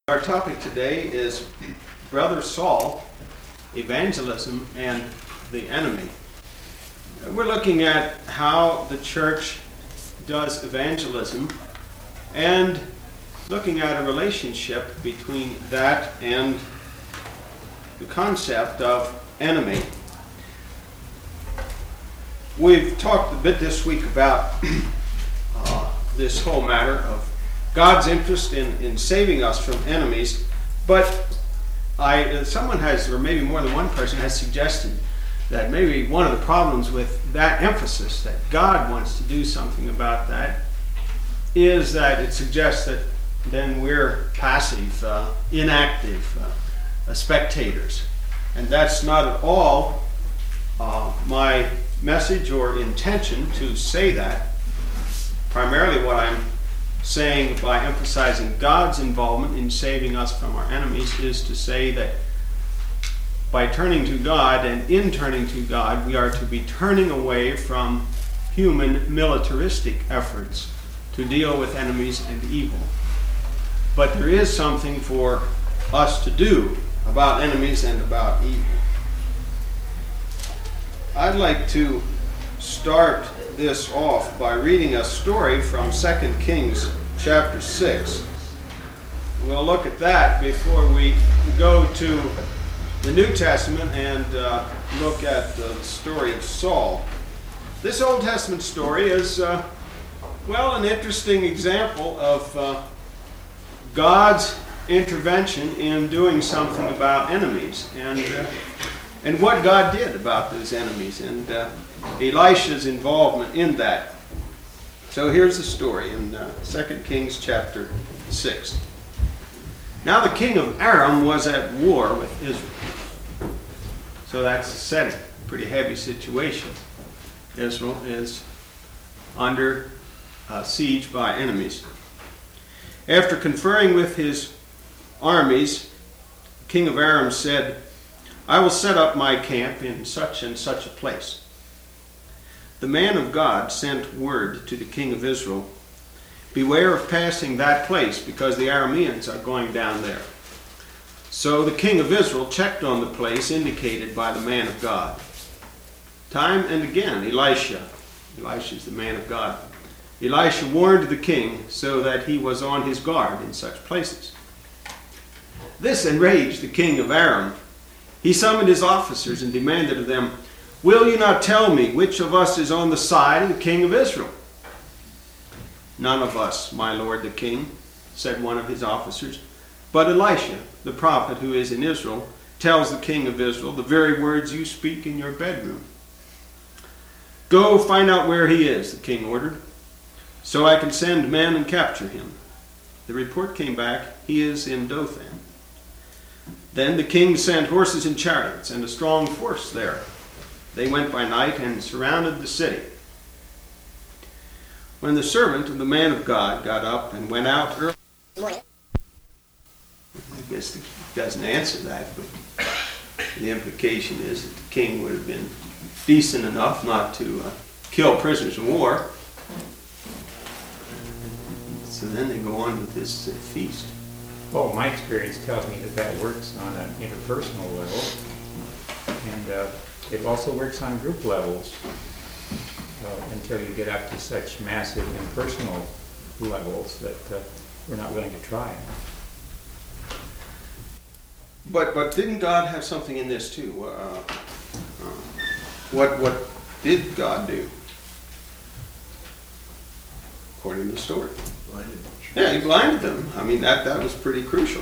Our topic today is Brother Saul, evangelism, and the enemy. We're looking at how the church does evangelism and looking at a relationship between that and the concept of enemy. We've talked a bit this week about this whole matter of God's interest in saving us from enemies, but someone has, or maybe more than one person has suggested that maybe one of the problems with that emphasis, that God wants to do something about that, is that it suggests that then we're passive, inactive spectators. And that's not at all my message or intention to say that. Primarily what I'm saying by emphasizing God's involvement in saving us from our enemies is to say that by turning to God and in turning to God, we are to be turning away from human militaristic efforts to deal with enemies and evil. But there is something for us to do about enemies and about evil. I'd like to start this off by reading a story from 2 Kings chapter 6. We'll look at that before we go to the New Testament and look at the story of Saul. This Old Testament story is, an interesting example of God's intervention in doing something about enemies and what God did about those enemies and Elisha's involvement in that. So here's the story in 2 Kings chapter 6. Now the king of Aram was at war with Israel. So that's the setting. Pretty heavy situation. Israel is under siege by enemies. After conferring with his armies, the king of Aram said, "I will set up my camp in such and such a place." The man of God sent word to the king of Israel, "Beware of passing that place, because the Arameans are going down there." So the king of Israel checked on the place indicated by the man of God. Time and again, Elisha is the man of God, Elisha warned the king so that he was on his guard in such places. This enraged the king of Aram. He summoned his officers and demanded of them, "Will you not tell me which of us is on the side of the king of Israel?" "None of us, my lord the king," said one of his officers. "But Elisha, the prophet who is in Israel, tells the king of Israel the very words you speak in your bedroom." "Go find out where he is," the king ordered, "so I can send men and capture him." The report came back, "He is in Dothan." Then the king sent horses and chariots and a strong force there. They went by night and surrounded the city. When the servant of the man of God got up and went out early in the morning, I guess he doesn't answer that, but the implication is that the king would have been decent enough not to kill prisoners of war. So then they go on with this feast. Well, my experience tells me that works on an interpersonal level, and it also works on group levels until you get up to such massive impersonal levels that we're not willing to try. But didn't God have something in this too? What did God do? According to the story. Yeah, he blinded them. I mean, that was pretty crucial.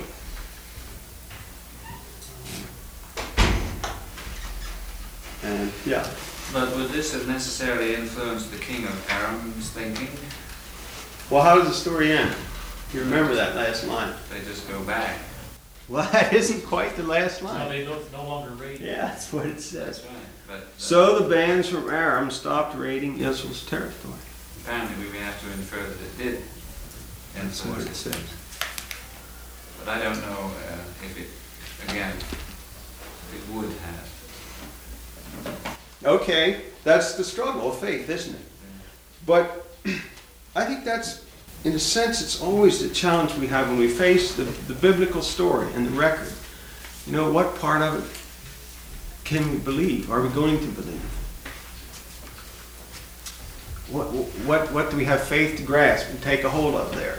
And yeah. But would this have necessarily influenced the king of Aram's thinking? Well, how does the story end? You remember that last line? They just go back. Well, that isn't quite the last line. So they no longer raid. Yeah, that's what it says. That's right. But, So the bands from Aram stopped raiding Israel's territory. apparently we have to infer that it did That's what influence it it. says. But I don't know if it would have. Okay, that's the struggle of faith, isn't it? But I think that's in a sense, it's always the challenge we have when we face the biblical story and the record. You know, what part of it can we believe? Are we going to believe? What do we have faith to grasp and take a hold of there?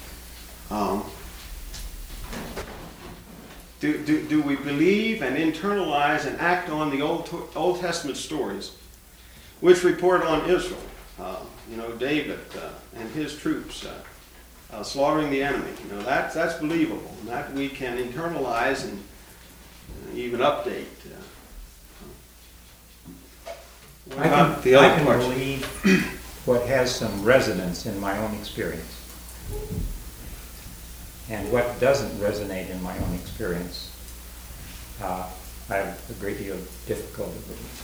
Do we believe and internalize and act on the Old Testament stories, which report on Israel? David and his troops slaughtering the enemy. That's believable, and that we can internalize and even update. I can believe what has some resonance in my own experience. And what doesn't resonate in my own experience, I have a great deal of difficulty with.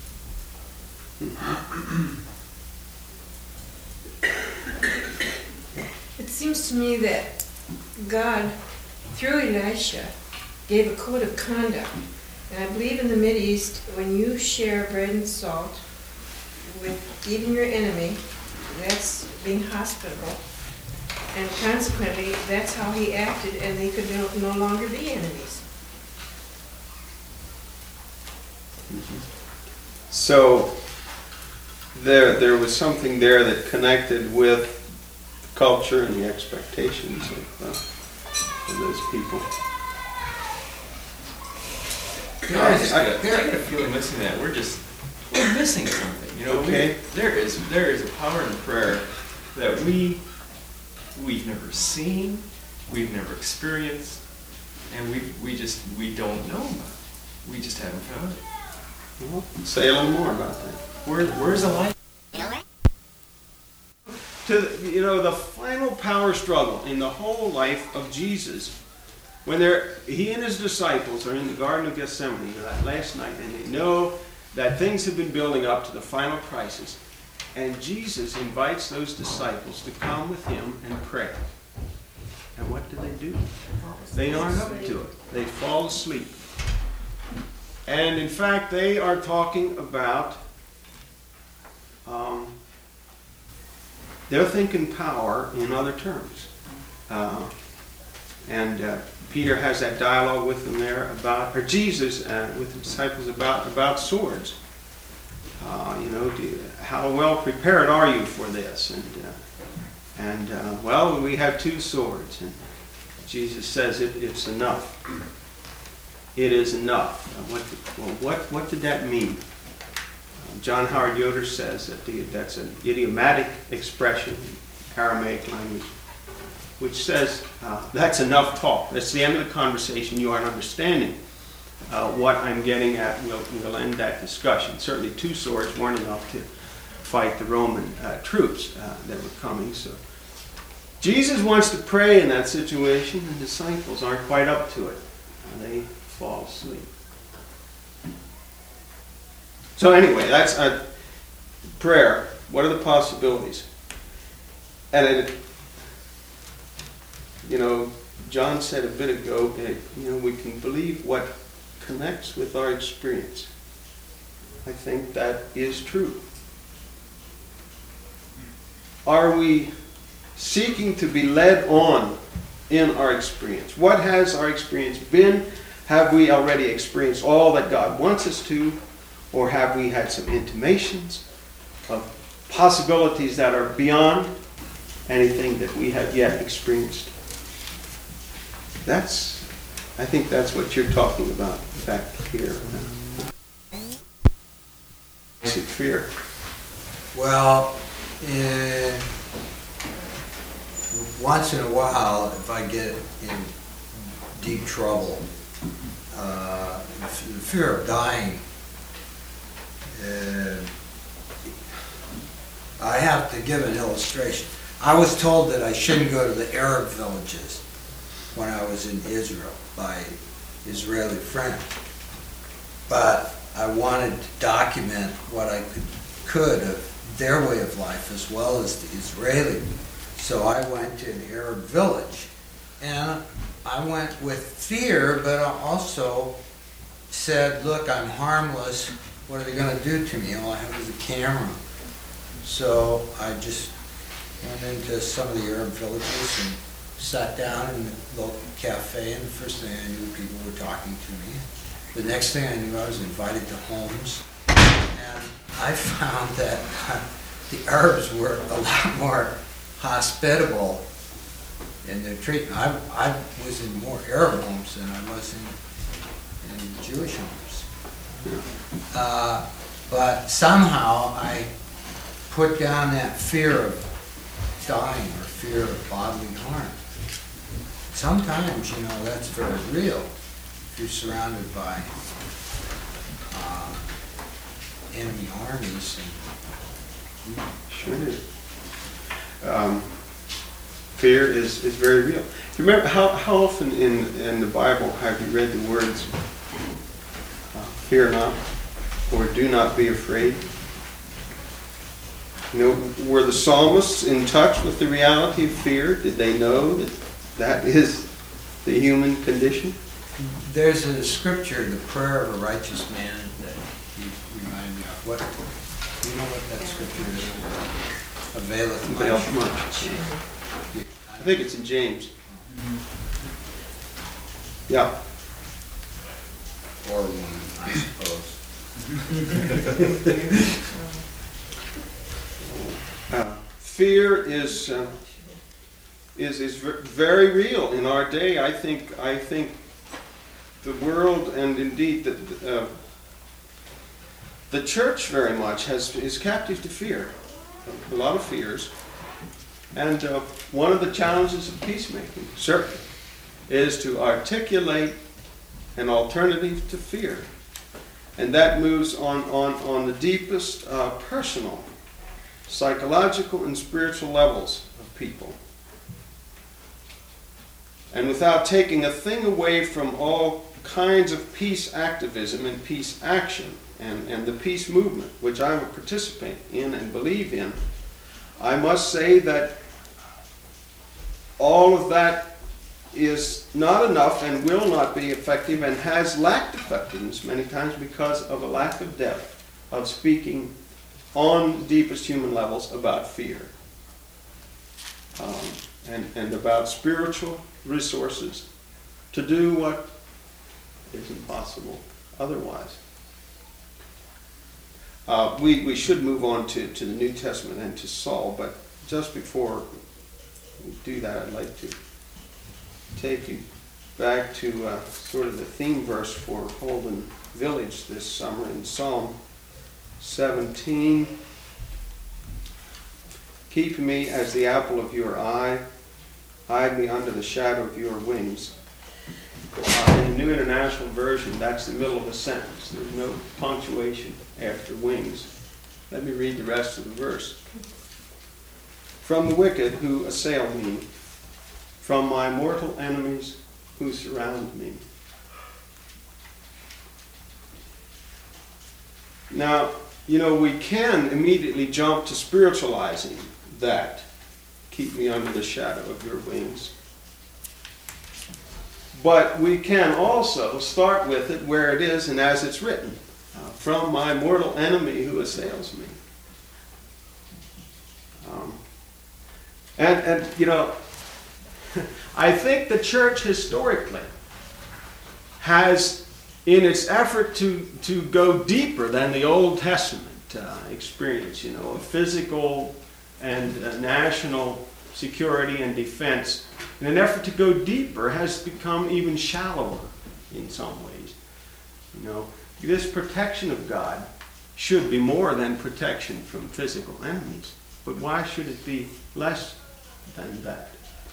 It seems to me that God, through Elisha, gave a code of conduct. And I believe in the Mideast, when you share bread and salt with even your enemy, that's being hospitable. And consequently, that's how he acted, and they could no longer be enemies. So there was something there that connected with the culture and the expectations of those people. I get a feeling listening to that we're missing something. Okay. There is a power in prayer that we've never seen, we've never experienced, and we don't know about it. We just haven't found it. Well, say a little more about that. Where's the light? The final power struggle in the whole life of Jesus, when he and his disciples are in the Garden of Gethsemane that last night, and they know that things have been building up to the final crisis, and Jesus invites those disciples to come with him and pray. And what do? They aren't up to it. They fall asleep. And in fact, they are talking about, they're thinking power in other terms. Peter has that dialogue with them there or Jesus with the disciples about swords. How well prepared are you for this? Well, we have 2 swords. And Jesus says it's enough. It is enough. What did that mean? John Howard Yoder says that's an idiomatic expression in Aramaic language, which says that's enough talk. That's the end of the conversation. You aren't understanding what I'm getting at. We'll end that discussion. Certainly 2 swords weren't enough to fight the Roman troops that were coming. So Jesus wants to pray in that situation. The disciples aren't quite up to it. They fall asleep. So anyway, that's a prayer. What are the possibilities? And John said a bit ago that we can believe what connects with our experience. I think that is true. Are we seeking to be led on in our experience? What has our experience been? Have we already experienced all that God wants us to? Or have we had some intimations of possibilities that are beyond anything that we have yet experienced? I think that's what you're talking about back here. Is it fear? Well, once in a while, if I get in deep trouble, the fear of dying, I have to give an illustration. I was told that I shouldn't go to the Arab villages when I was in Israel by Israeli friends. But I wanted to document what I could of their way of life as well as the Israeli. So I went to an Arab village, and I went with fear, but I also said, look, I'm harmless. What are they going to do to me? All I have is a camera. So I just went into some of the Arab villages and sat down in the local cafe, and the first thing I knew, people were talking to me. The next thing I knew, I was invited to homes, and I found that the Arabs were a lot more hospitable in their treatment. I was in more Arab homes than I was in Jewish homes. But somehow I put down that fear of dying or fear of bodily harm. Sometimes, that's very real. If you're surrounded by enemy armies. Sure is. Fear is very real. Do you remember how often in the Bible have you read the words, fear not, or do not be afraid? Were the psalmists in touch with the reality of fear? Did they know that is the human condition? There's a scripture, the prayer of a righteous man, that you remind me of. Do you know what that scripture is? Availeth much. I think it's in James. Yeah. Or woman, I suppose. Fear is very real in our day. I think the world, and indeed the church very much is captive to fear. A lot of fears. And one of the challenges of peacemaking, certainly, is to articulate an alternative to fear. And that moves on the deepest personal, psychological, and spiritual levels of people. And without taking a thing away from all kinds of peace activism and peace action and the peace movement, which I would participate in and believe in, I must say that all of that is not enough and will not be effective and has lacked effectiveness many times because of a lack of depth of speaking on the deepest human levels about fear and about spiritual resources to do what is impossible otherwise. We should move on to the New Testament and to Saul, but just before we do that, I'd like to take you back to sort of the theme verse for Holden Village this summer in Psalm 17. Keep me as the apple of your eye, hide me under the shadow of your wings. In the New International Version, that's the middle of a sentence. There's no punctuation after wings. Let me read the rest of the verse. From the wicked who assail me, from my mortal enemies who surround me. Now, we can immediately jump to spiritualizing that. Keep me under the shadow of your wings. But we can also start with it where it is and as it's written. From my mortal enemy who assails me. I think the church historically has, in its effort to go deeper than the Old Testament experience, a physical and national security and defense, in an effort to go deeper, has become even shallower in some ways. This protection of God should be more than protection from physical enemies. But why should it be less than that?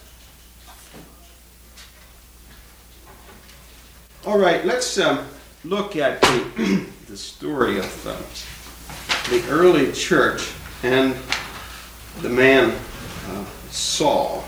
All right, let's look at the story of the early church and the man Saul.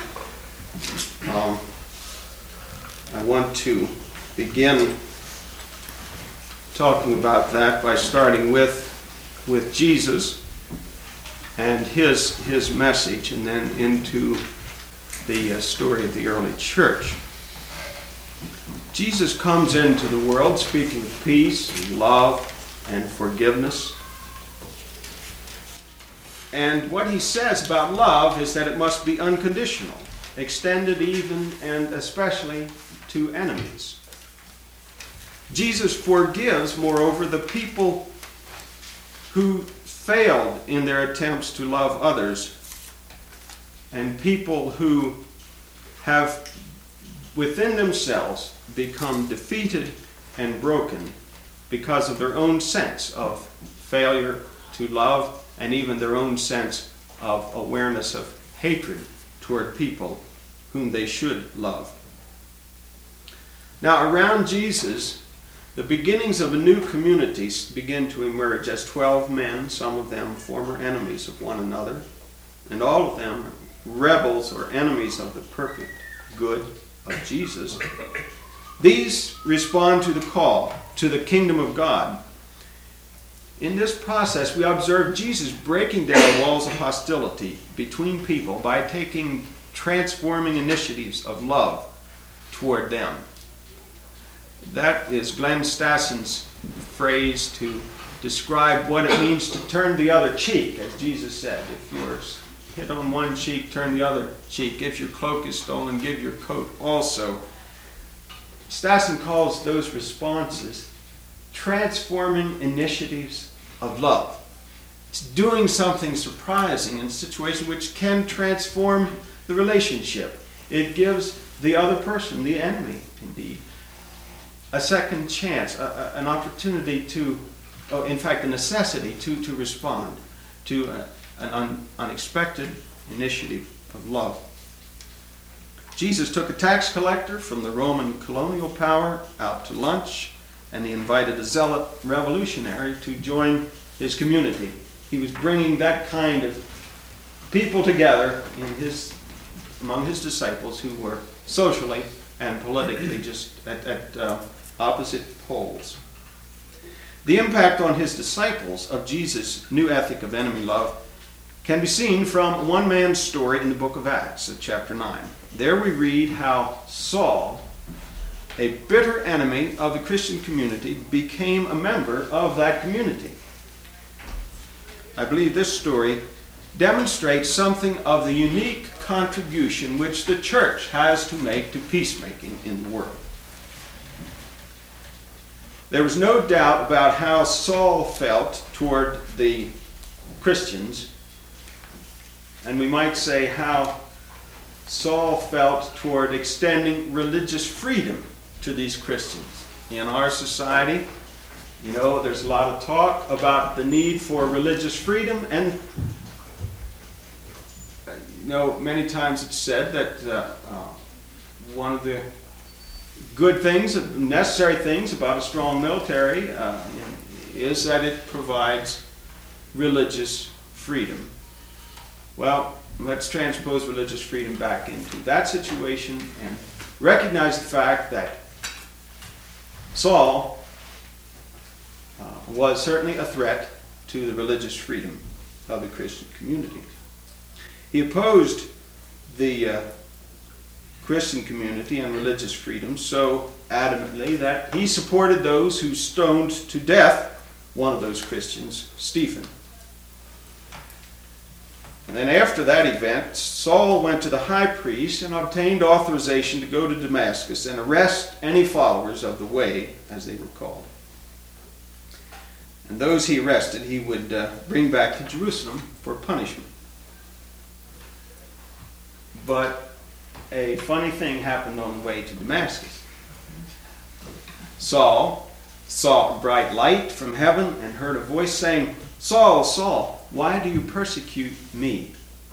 I want to begin talking about that by starting with Jesus and his message, and then into the story of the early church. Jesus comes into the world speaking of peace and love and forgiveness. And what he says about love is that it must be unconditional, extended even and especially to enemies. Jesus forgives, moreover, the people who failed in their attempts to love others, and people who have within themselves become defeated and broken because of their own sense of failure to love and even their own sense of awareness of hatred toward people whom they should love. Now, around Jesus, the beginnings of a new community begin to emerge as 12 men, some of them former enemies of one another, and all of them rebels or enemies of the perfect good of Jesus. These respond to the call to the kingdom of God. In this process, we observe Jesus breaking down walls of hostility between people by taking transforming initiatives of love toward them. That is Glenn Stassen's phrase to describe what it means to turn the other cheek, as Jesus said. If you're hit on one cheek, turn the other cheek. If your cloak is stolen, give your coat also. Stassen calls those responses transforming initiatives of love. It's doing something surprising in a situation which can transform the relationship. It gives the other person, the enemy indeed, a second chance, an opportunity to, in fact, a necessity to respond to an unexpected initiative of love. Jesus took a tax collector from the Roman colonial power out to lunch, and he invited a zealot revolutionary to join his community. He was bringing that kind of people together among his disciples who were socially and politically just at opposite poles. The impact on his disciples of Jesus' new ethic of enemy love can be seen from one man's story in the book of Acts, chapter 9. There we read how Saul, a bitter enemy of the Christian community, became a member of that community. I believe this story demonstrates something of the unique contribution which the church has to make to peacemaking in the world. There was no doubt about how Saul felt toward the Christians, and we might say how Saul felt toward extending religious freedom to these Christians. In our society, there's a lot of talk about the need for religious freedom, and many times it's said that one of the good things, necessary things about a strong military is that it provides religious freedom. Well, let's transpose religious freedom back into that situation and recognize the fact that Saul was certainly a threat to the religious freedom of the Christian community. He opposed the Christian community and religious freedom so adamantly that he supported those who stoned to death one of those Christians, Stephen. And then after that event, Saul went to the high priest and obtained authorization to go to Damascus and arrest any followers of the way, as they were called. And those he arrested, he would bring back to Jerusalem for punishment. But a funny thing happened on the way to Damascus. Saul saw a bright light from heaven and heard a voice saying, "Saul, Saul, why do you persecute me?"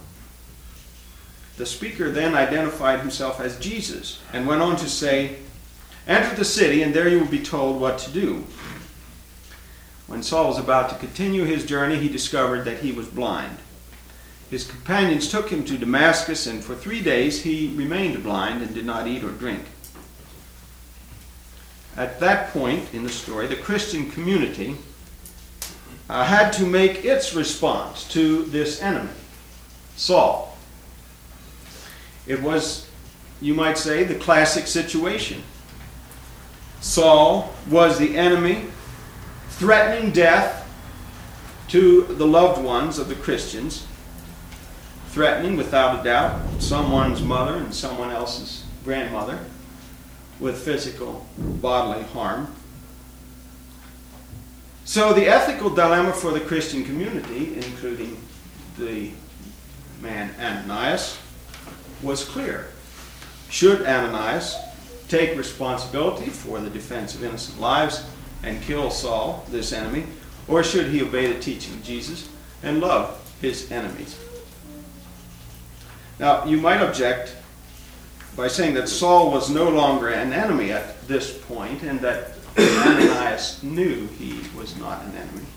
The speaker then identified himself as Jesus and went on to say, "Enter the city, and there you will be told what to do." When Saul was about to continue his journey, he discovered that he was blind. His companions took him to Damascus, and for 3 days he remained blind and did not eat or drink. At that point in the story, the Christian community had to make its response to this enemy, Saul. It was, you might say, the classic situation. Saul was the enemy, threatening death, to the loved ones of the Christians, threatening without a doubt someone's mother and someone else's grandmother with physical bodily harm. So the ethical dilemma for the Christian community, including the man Ananias, was clear. Should Ananias take responsibility for the defense of innocent lives and kill Saul, this enemy, or should he obey the teaching of Jesus and love his enemies? Now, you might object by saying that Saul was no longer an enemy at this point and that Ananias knew he was not an enemy.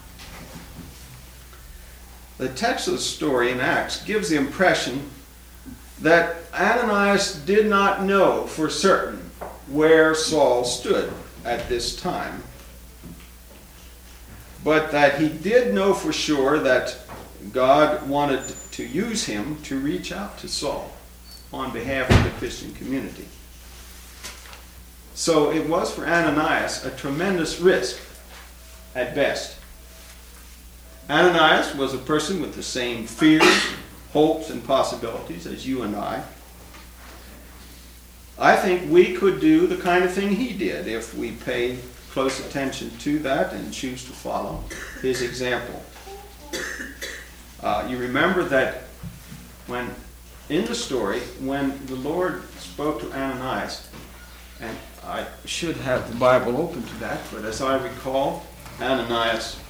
The text of the story in Acts gives the impression that Ananias did not know for certain where Saul stood at this time, but that he did know for sure that God wanted to use him to reach out to Saul on behalf of the Christian community. So it was for Ananias a tremendous risk at best. Ananias was a person with the same fears, hopes, and possibilities as you and I. I think we could do the kind of thing he did if we pay close attention to that and choose to follow his example. You remember that when, in the story, when the Lord spoke to Ananias, and I should have the Bible open to that, but as I recall, Ananias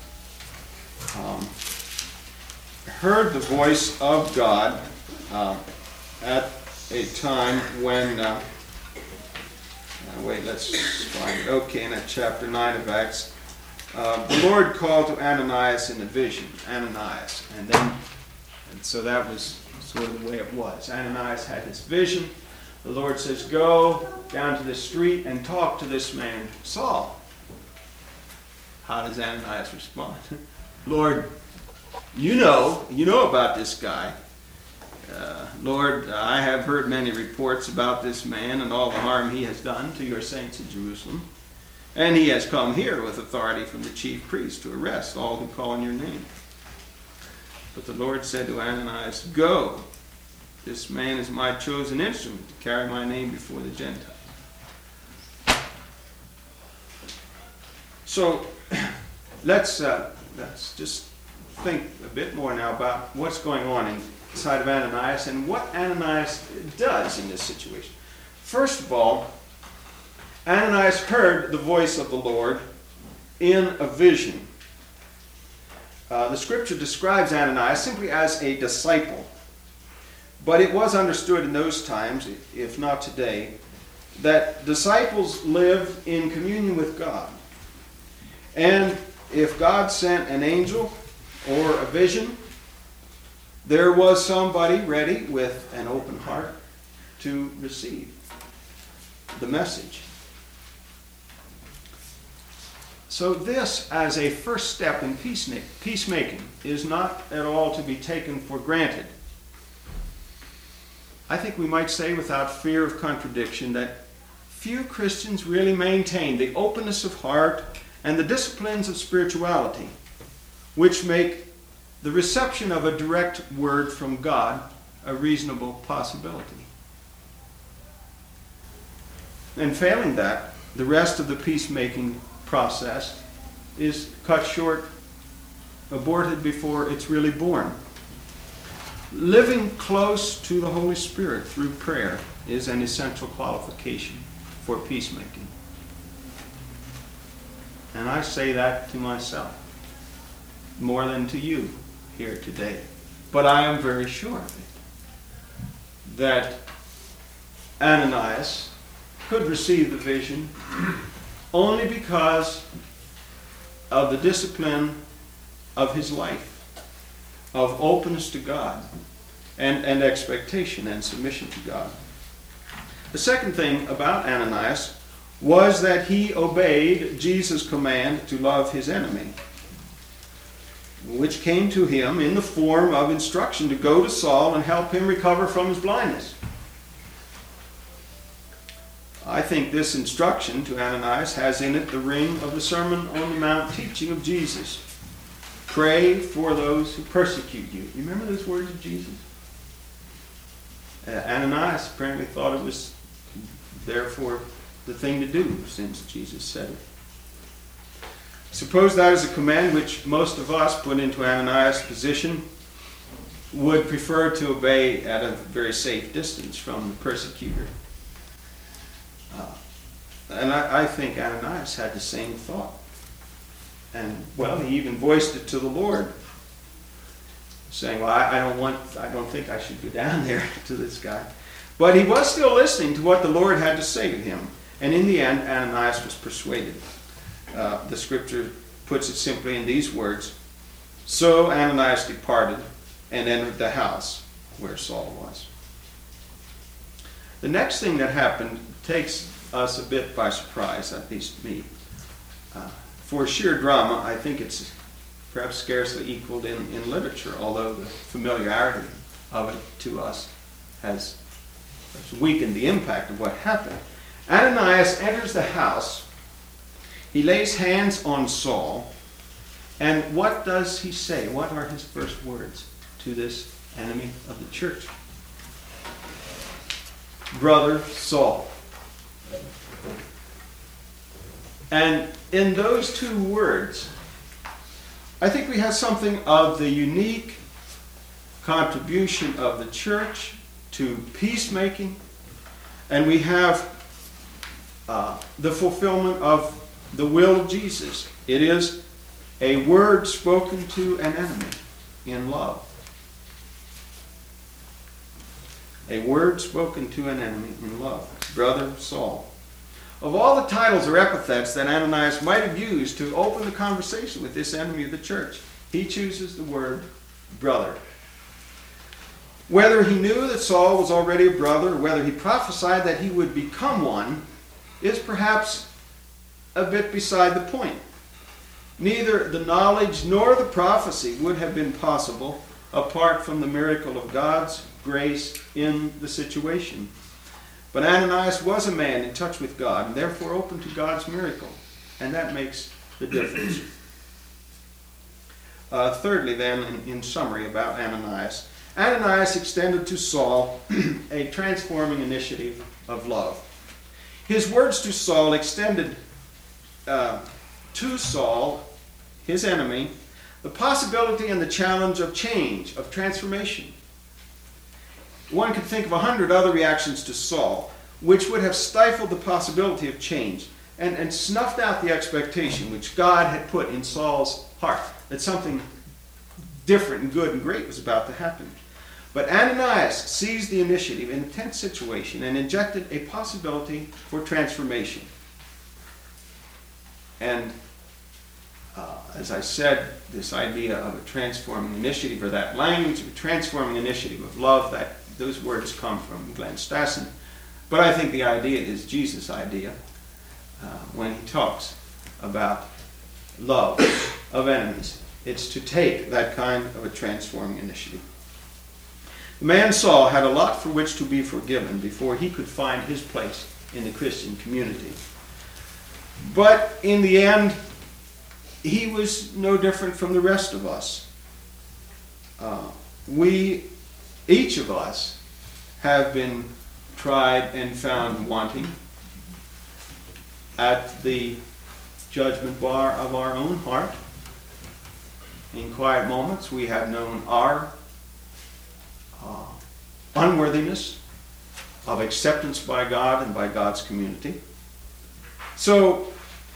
heard the voice of God at a time when, let's find it. Okay, in chapter 9 of Acts, the Lord called to Ananias in a vision, Ananias, and so that was sort of the way it was. Ananias had his vision. The Lord says, go down to the street and talk to this man, Saul. How does Ananias respond? Lord, you know about this guy. Lord, I have heard many reports about this man and all the harm he has done to your saints in Jerusalem. And he has come here with authority from the chief priest to arrest all who call on your name. But the Lord said to Ananias, go. This man is my chosen instrument to carry my name before the Gentiles. So let's just think a bit more now about what's going on inside of Ananias and what Ananias does in this situation. First of all, Ananias heard the voice of the Lord in a vision. The scripture describes Ananias simply as a disciple. But it was understood in those times, if not today, that disciples live in communion with God. And if God sent an angel or a vision, there was somebody ready with an open heart to receive the message. So this, as a first step in peacemaking, is not at all to be taken for granted. I think we might say without fear of contradiction that few Christians really maintain the openness of heart and the disciplines of spirituality, which make the reception of a direct word from God a reasonable possibility. And failing that, the rest of the peacemaking process is cut short, aborted before it's really born. Living close to the Holy Spirit through prayer is an essential qualification for peacemaking. And I say that to myself more than to you here today. But I am very sure of it, that Ananias could receive the vision only because of the discipline of his life, of openness to God, and expectation and submission to God. The second thing about Ananias was that he obeyed Jesus' command to love his enemy, which came to him in the form of instruction to go to Saul and help him recover from his blindness. I think this instruction to Ananias has in it the ring of the Sermon on the Mount teaching of Jesus. Pray for those who persecute you. You remember those words of Jesus? Ananias apparently thought it was therefore the thing to do, since Jesus said it. Suppose that is a command which most of us, put into Ananias' position, would prefer to obey at a very safe distance from the persecutor. And I think Ananias had the same thought. And, well, he even voiced it to the Lord, saying, well, I don't think I should go down there to this guy. But he was still listening to what the Lord had to say to him. And in the end, Ananias was persuaded. The scripture puts it simply in these words: So Ananias departed and entered the house where Saul was. The next thing that happened takes us a bit by surprise, at least me. For sheer drama, I think it's perhaps scarcely equaled in literature, although the familiarity of it to us has weakened the impact of what happened. Ananias enters the house. He lays hands on Saul. And what does he say? What are his first words to this enemy of the church? Brother Saul. And in those two words, I think we have something of the unique contribution of the church to peacemaking, and we have the fulfillment of the will of Jesus. It is a word spoken to an enemy in love. A word spoken to an enemy in love. Brother Saul. Of all the titles or epithets that Ananias might have used to open the conversation with this enemy of the church, he chooses the word brother. Whether he knew that Saul was already a brother, or whether he prophesied that he would become one, is perhaps a bit beside the point. Neither the knowledge nor the prophecy would have been possible apart from the miracle of God's grace in the situation. But Ananias was a man in touch with God and therefore open to God's miracle, and that makes the difference. Thirdly, then, in summary about Ananias, Ananias extended to Saul a transforming initiative of love. His words to Saul extended to Saul, his enemy, the possibility and the challenge of change, of transformation. One could think of 100 other reactions to Saul, which would have stifled the possibility of change and snuffed out the expectation which God had put in Saul's heart, that something different and good and great was about to happen. But Ananias seized the initiative in a tense situation and injected a possibility for transformation. And as I said, this idea of a transforming initiative, or that language of a transforming initiative of love, that those words come from Glenn Stassen. But I think the idea is Jesus' idea when he talks about love of enemies. It's to take that kind of a transforming initiative. The man Saul had a lot for which to be forgiven before he could find his place in the Christian community. But in the end, he was no different from the rest of us. Each of us have been tried and found wanting at the judgment bar of our own heart. In quiet moments, we have known our unworthiness of acceptance by God and by God's community. So,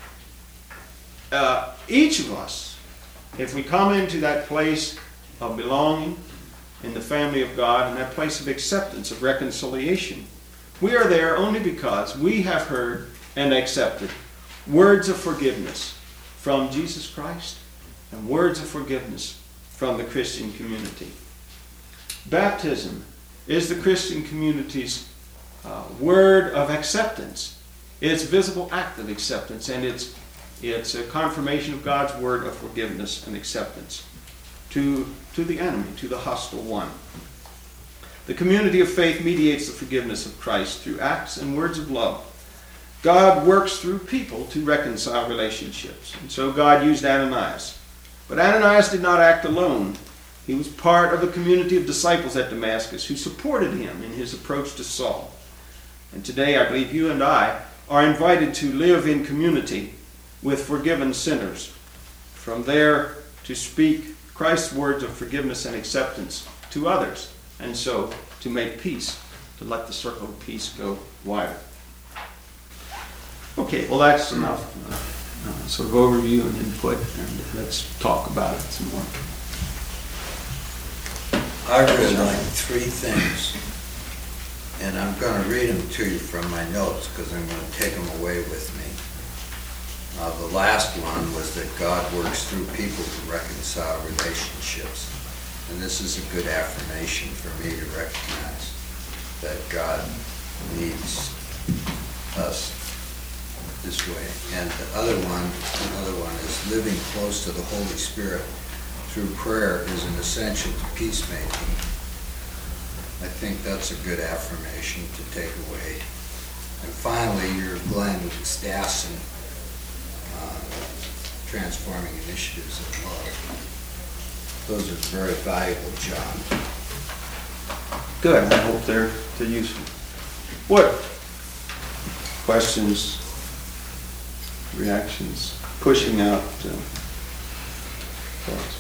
each of us, if we come into that place of belonging in the family of God and that place of acceptance, of reconciliation, we are there only because we have heard and accepted words of forgiveness from Jesus Christ and words of forgiveness from the Christian community. Baptism is the Christian community's word of acceptance. It's a visible act of acceptance, and it's a confirmation of God's word of forgiveness and acceptance to the enemy, to the hostile one. The community of faith mediates the forgiveness of Christ through acts and words of love. God works through people to reconcile relationships. And so God used Ananias But Ananias did not act alone. He was part of a community of disciples at Damascus who supported him in his approach to Saul. And today I believe you and I are invited to live in community with forgiven sinners. From there to speak Christ's words of forgiveness and acceptance to others, and so to make peace, to let the circle of peace go wider. Okay, well that's enough sort of overview and input, and let's talk about it some more. I really like 3 things, and I'm going to read them to you from my notes because I'm going to take them away with me. The last one was that God works through people to reconcile relationships. And this is a good affirmation for me to recognize that God needs us this way. And another one is living close to the Holy Spirit through prayer is an essential to peacemaking. I think that's a good affirmation to take away. And finally, your Glenn Stassen, transforming initiatives of love. Those are very valuable, John. Good. I hope they're useful. What questions, reactions, pushing out thoughts?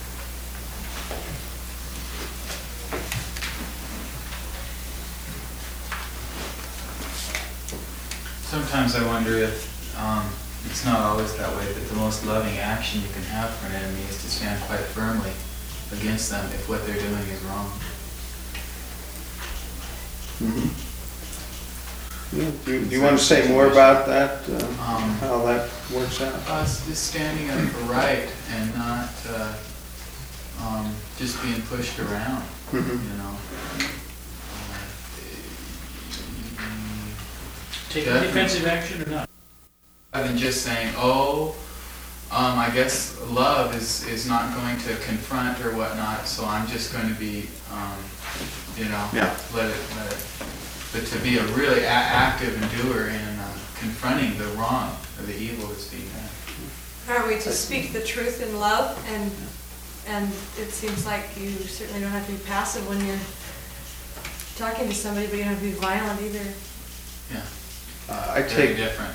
Sometimes I wonder if it's not always that way, but the most loving action you can have for an enemy is to stand quite firmly against them if what they're doing is wrong. Mm-hmm. Yeah. Do you want to say more about that, how that works out? Just standing up for right and not just being pushed around, you know. Taking defensive action or not? Rather than just saying, I guess love is not going to confront or whatnot, so I'm just going to be, let it. But to be a really active endurer in confronting the wrong or the evil that's being done. Are we to speak the truth in love? And it seems like you certainly don't have to be passive when you're talking to somebody, but you don't have to be violent either. Yeah. Very different.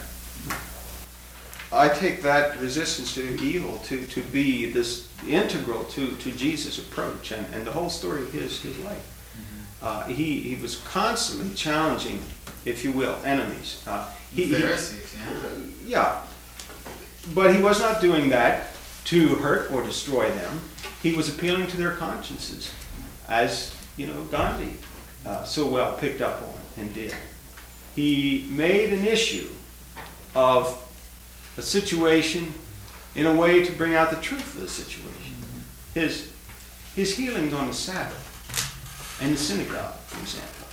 I take that resistance to evil to be this integral to Jesus' approach and the whole story of his life. He was constantly challenging, if you will, enemies. Pharisees, yeah. But he was not doing that to hurt or destroy them. He was appealing to their consciences, as Gandhi so well picked up on and did. He made an issue of a situation in a way to bring out the truth of the situation. His healings on the Sabbath and the synagogue, for example.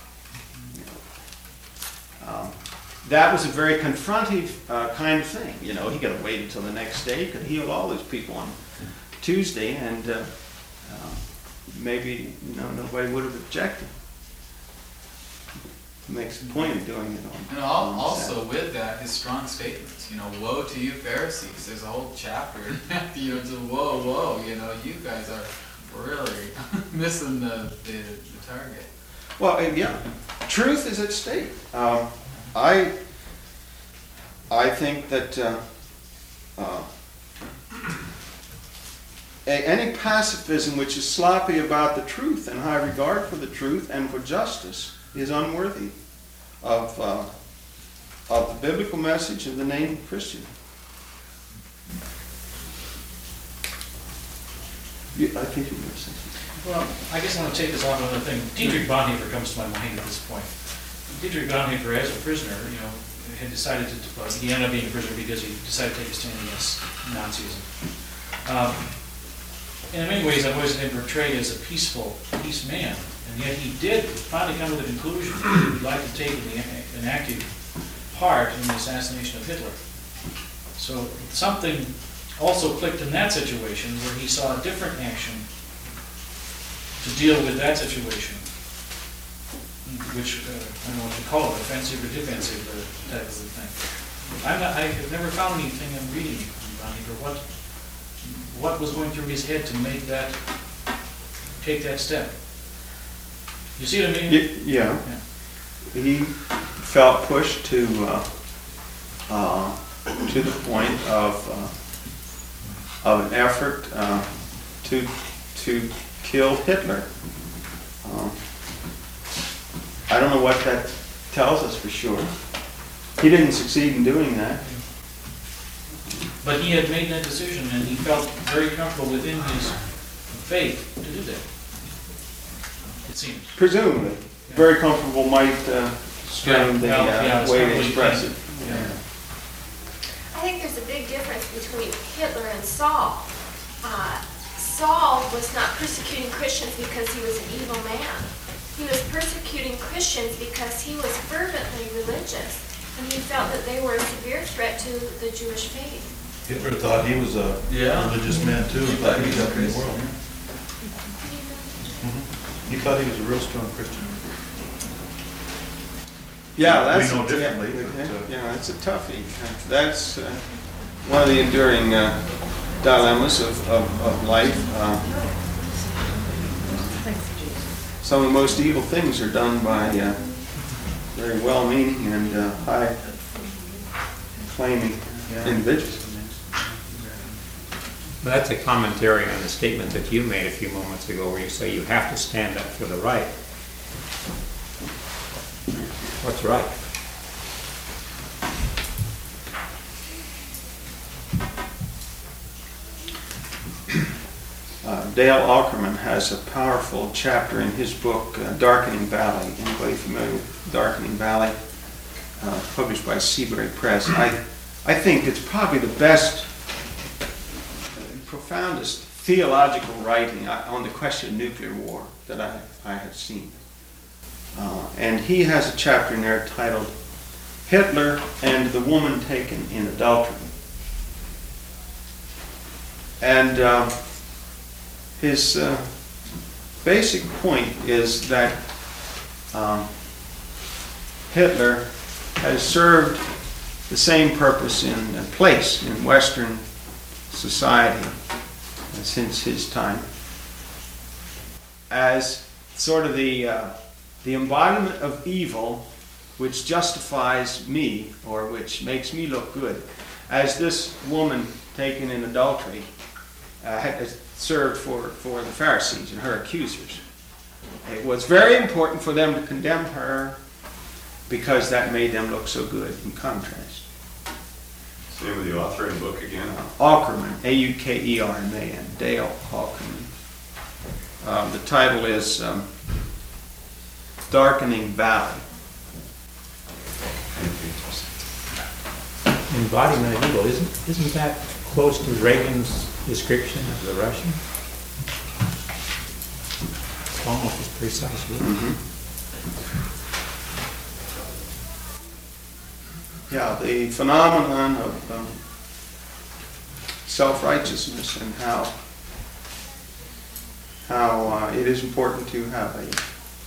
That was a very confrontive kind of thing. He could have waited until the next day. He could heal all those people on Tuesday, and maybe nobody would have objected. Makes a point of doing it on. And also with that, his strong statements. Woe to you Pharisees. There's a whole chapter in Matthew. It's whoa. You guys are really missing the target. Well, yeah, truth is at stake. I think that any pacifism which is sloppy about the truth and high regard for the truth and for justice is unworthy of the biblical message of the name Christian. I think you were saying. Well, I guess I want to take this off another thing. Dietrich Bonhoeffer comes to my mind at this point. Dietrich Bonhoeffer, as a prisoner, had decided to, he ended up being a prisoner because he decided to take a stand against Nazism. And in many ways, I've always been portrayed as a peaceful man. And yet he did finally come to the conclusion that he would like to take an active part in the assassination of Hitler. So something also clicked in that situation where he saw a different action to deal with that situation, which, I don't know what you call it, offensive or defensive type of thing. I have never found anything in reading on Bonhoeffer what was going through his head to take that step? You see what I mean? Yeah. He felt pushed to the point of an effort to kill Hitler. I don't know what that tells us for sure. He didn't succeed in doing that. But he had made that decision, and he felt very comfortable within his faith to do that. It seems. Presumably. Very comfortable might strain the it's way to probably express it. Yeah. I think there's a big difference between Hitler and Saul. Saul was not persecuting Christians because he was an evil man. He was persecuting Christians because he was fervently religious, and he felt that they were a severe threat to the Jewish faith. Hitler thought he was a religious man too. He thought he was up in the world. He thought he was a real strong Christian. Yeah, that's we know differently. It's a toughie. That's one of the enduring dilemmas of life. Some of the most evil things are done by very well-meaning and high-claiming individuals. That's a commentary on the statement that you made a few moments ago where you say you have to stand up for the right. What's right? Dale Ackerman has a powerful chapter in his book, Darkening Valley. Anybody familiar with Darkening Valley? Published by Seabury Press. I think it's probably the best, profoundest theological writing on the question of nuclear war that I have seen. And he has a chapter in there titled Hitler and the Woman Taken in Adultery. And his basic point is that Hitler has served the same purpose and place in Western society since his time as sort of the embodiment of evil which justifies me or which makes me look good, as this woman taken in adultery had served for the Pharisees and her accusers. It was very important for them to condemn her because that made them look so good in contrast. Name of the author and book again? Ackerman, A-U-K-E-R-M-A-N, Dale Ackerman. The title is Darkening Valley. Embodiment of evil, isn't that close to Reagan's description of the Russian? It's almost as precise, isn't it? Mm-hmm. Yeah, the phenomenon of self-righteousness and how it is important to have a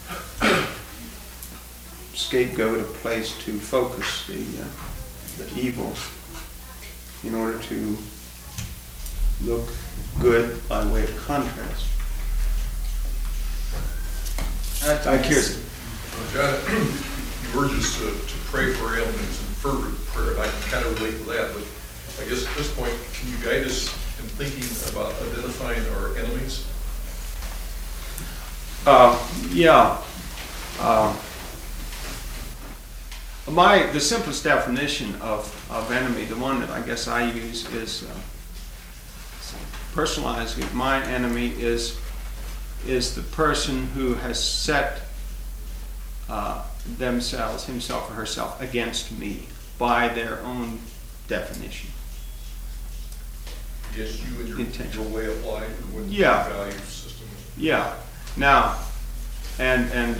scapegoat, a place to focus the evil in order to look good by way of contrast. I curious. John, you urge us to pray for our enemies and fervent prayer, and I can kind of relate to that, but I guess at this point, can you guide us in thinking about identifying our enemies? The simplest definition of enemy, the one that I guess I use is personalizing it. My enemy is the person who has set themselves, himself or herself, against me by their own definition. Against you and your way of life and what your value system is. Yeah. Now, and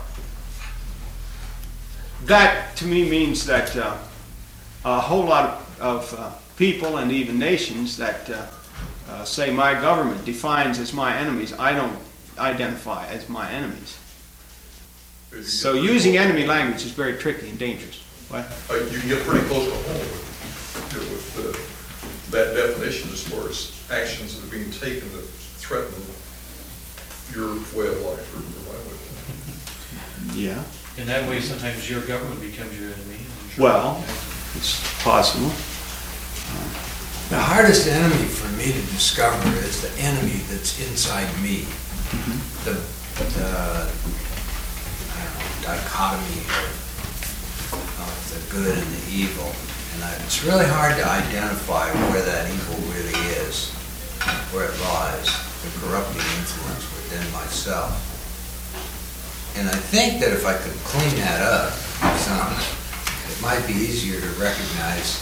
that to me means that a whole lot of people and even nations that say my government defines as my enemies, I don't identify as my enemies. So using enemy language is very tricky and dangerous. What? You can get pretty close to home with that definition as far as actions that are being taken that threaten your way of life or my way of life. Yeah, In that way, sometimes your government becomes your enemy. well, it's possible. The hardest enemy for me to discover is the enemy that's inside me. The I don't know, dichotomy of the good and the evil. And it's really hard to identify where that evil really is, where it lies, the corrupting influence within myself. And I think that if I could clean that up some, it might be easier to recognize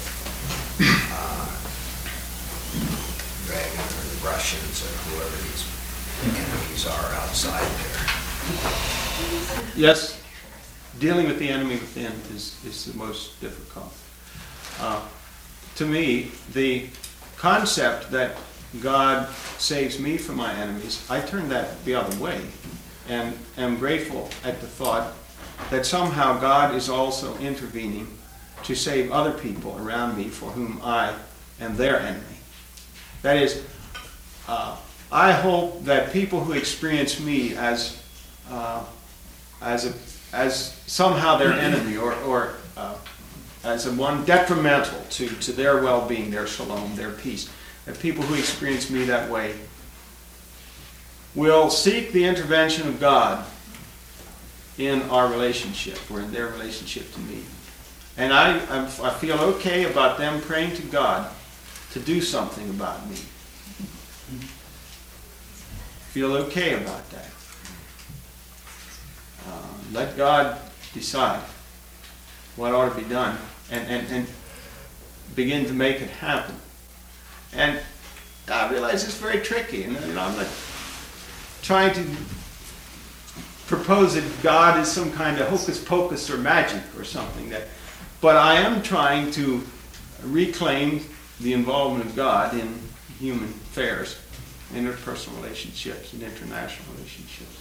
Reagan or the Russians or whoever these enemies are outside there. Yes, dealing with the enemy within is the most difficult. To me, the concept that God saves me from my enemies, I turn that the other way and am grateful at the thought that somehow God is also intervening to save other people around me for whom I am their enemy. That is, I hope that people who experience me as somehow their enemy or as a one detrimental to their well-being, their shalom, their peace, that people who experience me that way will seek the intervention of God in our relationship or in their relationship to me. And I feel okay about them praying to God to do something about me. Feel okay about that. Let God decide what ought to be done and begin to make it happen. And I realize it's very tricky, and I'm not trying to propose that God is some kind of hocus pocus or magic or something, but I am trying to reclaim the involvement of God in human affairs, interpersonal relationships and international relationships.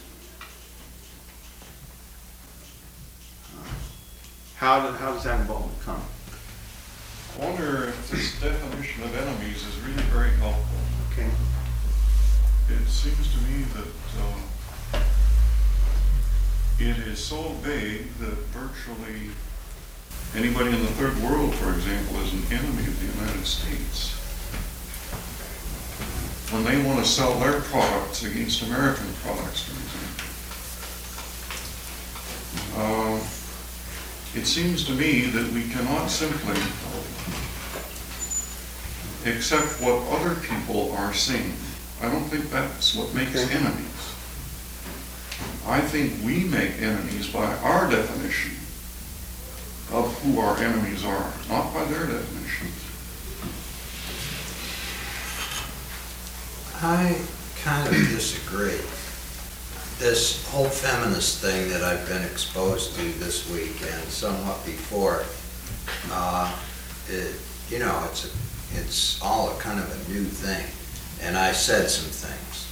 How does that involvement come? I wonder if this definition of enemies is really very helpful. Okay. It seems to me that it is so vague that virtually anybody in the third world, for example, is an enemy of the United States. When they want to sell their products against American products, for example. It seems to me that we cannot simply accept what other people are saying. I don't think that's what makes enemies. I think we make enemies by our definition of who our enemies are, not by their definitions. I kind of disagree. This whole feminist thing that I've been exposed to this week and somewhat before, it's all a kind of a new thing. And I said some things,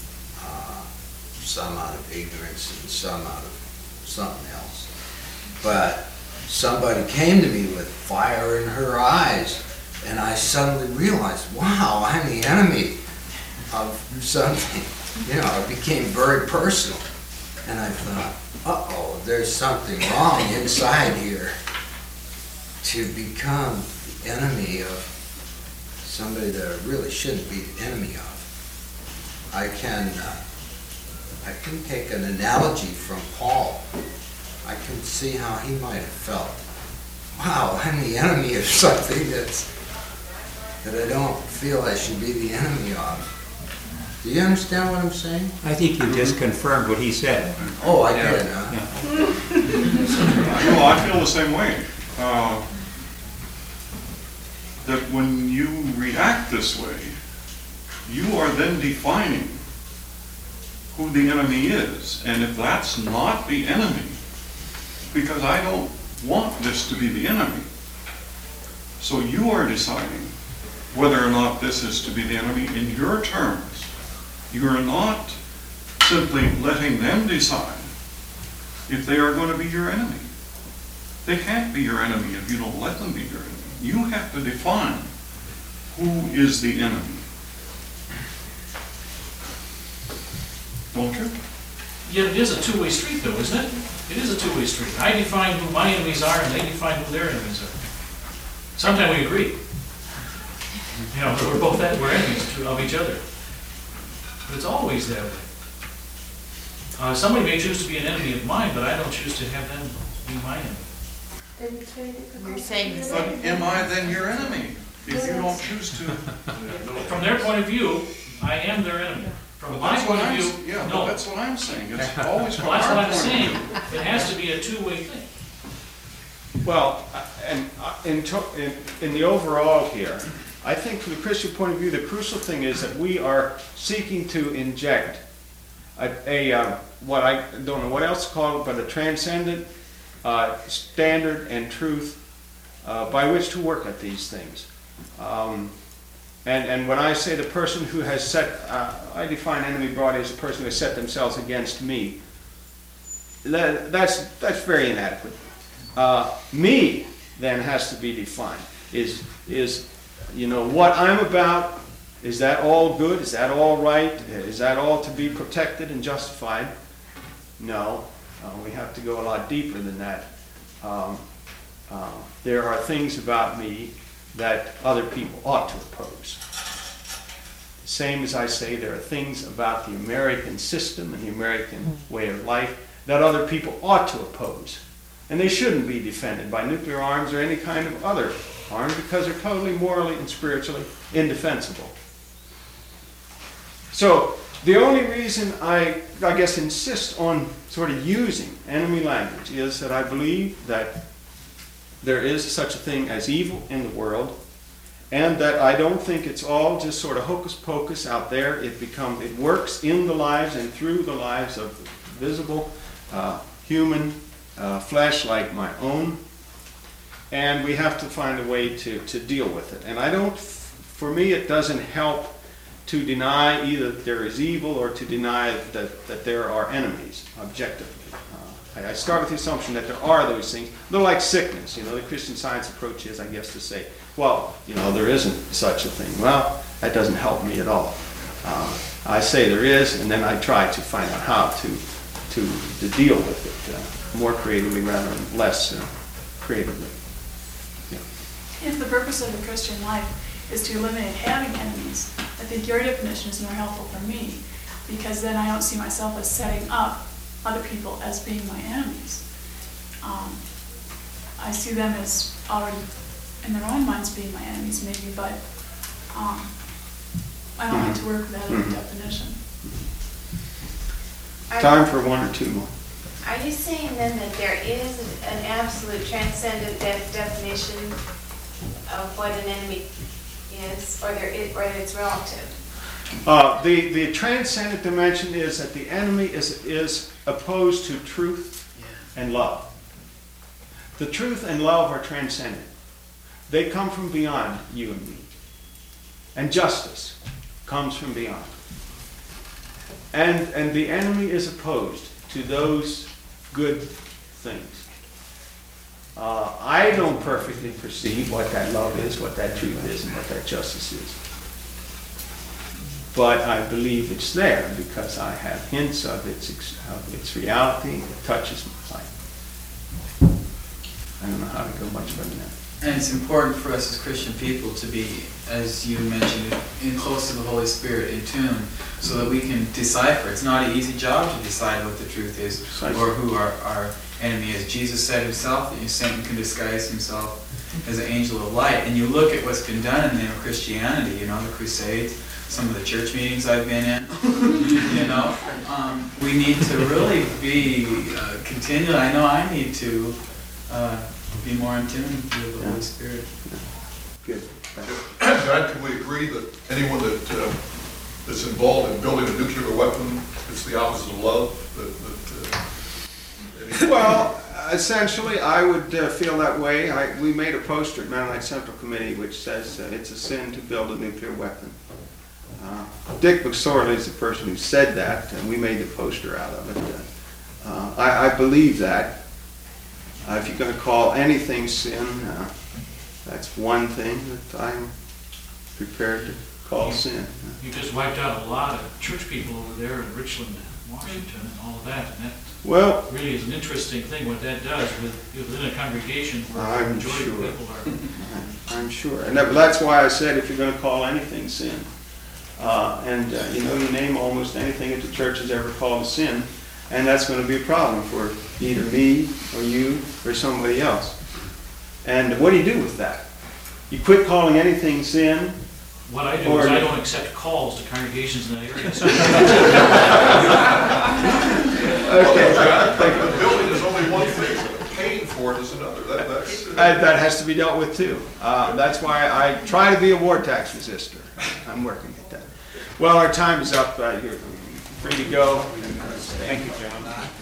some out of ignorance and some out of something else. But somebody came to me with fire in her eyes, and I suddenly realized, wow, I'm the enemy of something. It became very personal. And I thought, uh-oh, there's something wrong inside here to become the enemy of somebody that I really shouldn't be the enemy of. I can take an analogy from Paul. I can see how he might have felt. Wow, I'm the enemy of something that I don't feel I should be the enemy of. Do you understand what I'm saying? I think you just confirmed what he said. Oh, I did, huh? No, I feel the same way. That when you react this way, you are then defining who the enemy is. And if that's not the enemy, because I don't want this to be the enemy, so you are deciding whether or not this is to be the enemy in your terms. You are not simply letting them decide if they are going to be your enemy. They can't be your enemy if you don't let them be your enemy. You have to define who is the enemy. Won't you? Yet it is a two-way street though, isn't it? It is a two-way street. I define who my enemies are and they define who their enemies are. Sometimes we agree. You know, we're enemies of each other. But it's always that way. Somebody may choose to be an enemy of mine, but I don't choose to have them be my enemy. You're saying the But same. am I then your enemy? If you don't choose to. From their point of view, I am their enemy. From my That's what point of I'm, view, yeah, but no. that's what I'm saying. It's always from Well, that's our what I'm point of saying. view. It has to be a two-way thing. Well, and in the overall here, I think from the Christian point of view, the crucial thing is that we are seeking to inject what I don't know what else to call it, but a transcendent standard and truth by which to work at these things. And when I say the person who has set, I define enemy broadly as a person who has set themselves against me. That's very inadequate. Me then has to be defined. Is what I'm about? Is that all good? Is that all right? Is that all to be protected and justified? No, we have to go a lot deeper than that. There are things about me that other people ought to oppose. Same as I say, there are things about the American system and the American way of life that other people ought to oppose. And they shouldn't be defended by nuclear arms or any kind of other arm because they're totally morally and spiritually indefensible. So the only reason I guess insist on sort of using enemy language is that I believe that there is such a thing as evil in the world, and that I don't think it's all just sort of hocus pocus out there. It works in the lives and through the lives of visible human flesh like my own, and we have to find a way to deal with it. And for me, it doesn't help to deny either that there is evil or to deny that there are enemies objectively. I start with the assumption that there are those things. A little like sickness. The Christian Science approach is, I guess, to say, well, there isn't such a thing. Well, that doesn't help me at all. I say there is, and then I try to find out how to deal with it more creatively rather than less creatively. Yeah. If the purpose of the Christian life is to eliminate having enemies, I think your definition is more helpful for me, because then I don't see myself as setting up other people as being my enemies. I see them as already in their own minds being my enemies maybe, but I don't like to work with that other definition. Time for one or two more. Are you saying then that there is an absolute transcendent definition of what an enemy is, or it's relative? The transcendent dimension is that the enemy is opposed to truth and love. The truth and love are transcendent. They come from beyond you and me. And justice comes from beyond. And the enemy is opposed to those good things. I don't perfectly perceive what that love is, what that truth is, and what that justice is. But I believe it's there because I have hints of its reality. It touches my life. I don't know how to go much further than that. And it's important for us as Christian people to be, as you mentioned, in close to the Holy Spirit, in tune, so that we can decipher. It's not an easy job to decide what the truth is or who our enemy is. Jesus said himself that Satan can disguise himself as an angel of light. And you look at what's been done in the name of Christianity, the Crusades, some of the church meetings I've been in, we need to really be continually, I know I need to be more in tune with the Holy Spirit. Good. John, can we agree that anyone that's involved in building a nuclear weapon, it's the opposite of love? Well, essentially, I would feel that way. We made a poster at Mennonite Central Committee which says it's a sin to build a nuclear weapon. Dick McSorley is the person who said that, and we made the poster out of it. I believe that. If you're going to call anything sin, that's one thing that I'm prepared to call sin. You just wiped out a lot of church people over there in Richland, Washington and all of that, and that Well, really is an interesting thing, what that does within a congregation where the I'm majority sure. of people are. I'm sure. And that's why I said if you're going to call anything sin, you name almost anything that the church has ever called a sin, and that's going to be a problem for either me or you or somebody else. And what do you do with that? You quit calling anything sin. What I do is I don't accept calls to congregations in that area. Okay. The building is only one thing, but paying for it is another. That has to be dealt with too. That's why I try to be a war tax resistor. I'm working at that. Well, our time is up. You're free to go. Thank you, John.